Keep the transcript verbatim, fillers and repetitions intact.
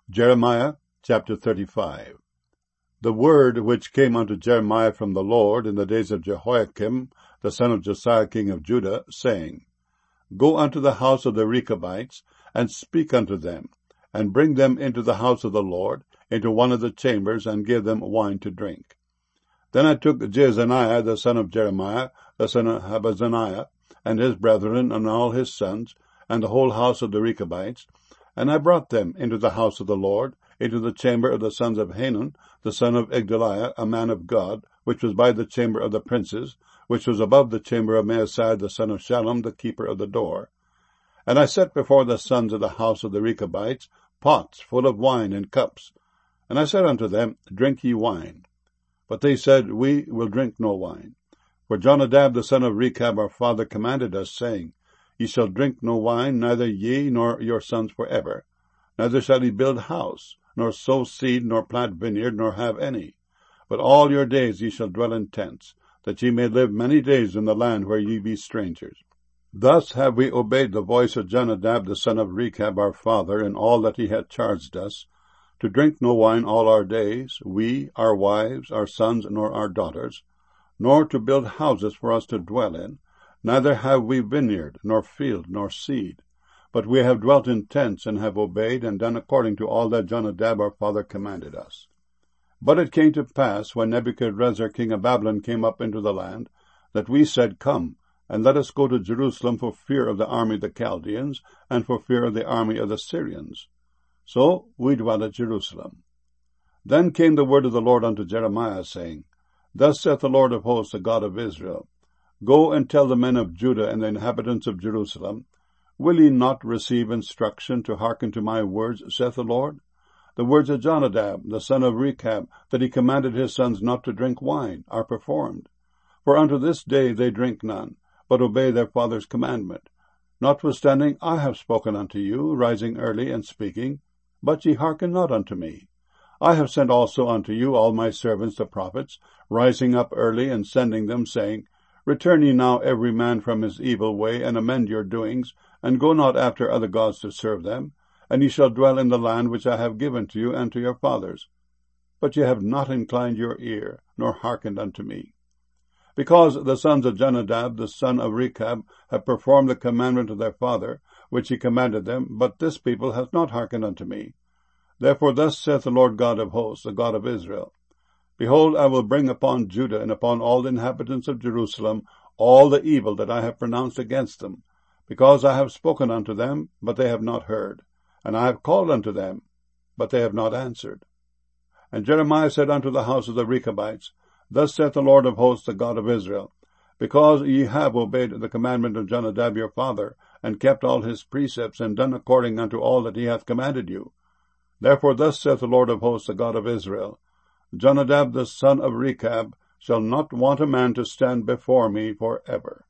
Jeremiah chapter thirty-five. The word which came unto Jeremiah from the Lord in the days of Jehoiakim, the son of Josiah king of Judah, saying, Go unto the house of the Rechabites, and speak unto them, and bring them into the house of the Lord, into one of the chambers, and give them wine to drink. Then I took Jezaniah the son of Jeremiah, the son of Habazaniah, and his brethren, and all his sons, and the whole house of the Rechabites, and I brought them into the house of the Lord, into the chamber of the sons of Hanan, the son of Igdaliah, a man of God, which was by the chamber of the princes, which was above the chamber of Maasai the son of Shallum, the keeper of the door. And I set before the sons of the house of the Rechabites pots full of wine and cups. And I said unto them, Drink ye wine. But they said, We will drink no wine. For Jonadab the son of Rechab our father commanded us, saying, Ye shall drink no wine, neither ye nor your sons forever. Neither shall ye build house, nor sow seed, nor plant vineyard, nor have any. But all your days ye shall dwell in tents, that ye may live many days in the land where ye be strangers. Thus have we obeyed the voice of Jonadab the son of Rechab our father in all that he hath charged us, to drink no wine all our days, we, our wives, our sons, nor our daughters, nor to build houses for us to dwell in. Neither have we vineyard, nor field, nor seed. But we have dwelt in tents, and have obeyed, and done according to all that Jonadab our father commanded us. But it came to pass, when Nebuchadrezzar king of Babylon came up into the land, that we said, Come, and let us go to Jerusalem for fear of the army of the Chaldeans, and for fear of the army of the Syrians. So we dwell at Jerusalem. Then came the word of the Lord unto Jeremiah, saying, Thus saith the Lord of hosts, the God of Israel, Go and tell the men of Judah and the inhabitants of Jerusalem, Will ye not receive instruction to hearken to my words, saith the Lord? The words of Jonadab, the son of Rechab, that he commanded his sons not to drink wine, are performed. For unto this day they drink none, but obey their father's commandment. Notwithstanding I have spoken unto you, rising early and speaking, but ye hearken not unto me. I have sent also unto you all my servants the prophets, rising up early and sending them, saying, Return ye now every man from his evil way, and amend your doings, and go not after other gods to serve them, and ye shall dwell in the land which I have given to you and to your fathers. But ye have not inclined your ear, nor hearkened unto me. Because the sons of Jonadab, the son of Rechab, have performed the commandment of their father, which he commanded them, but this people hath not hearkened unto me. Therefore thus saith the Lord God of hosts, the God of Israel, Behold, I will bring upon Judah and upon all the inhabitants of Jerusalem all the evil that I have pronounced against them, because I have spoken unto them, but they have not heard, and I have called unto them, but they have not answered. And Jeremiah said unto the house of the Rechabites, Thus saith the Lord of hosts, the God of Israel, Because ye have obeyed the commandment of Jonadab your father, and kept all his precepts, and done according unto all that he hath commanded you. Therefore thus saith the Lord of hosts, the God of Israel, Jonadab the son of Rechab shall not want a man to stand before me for ever.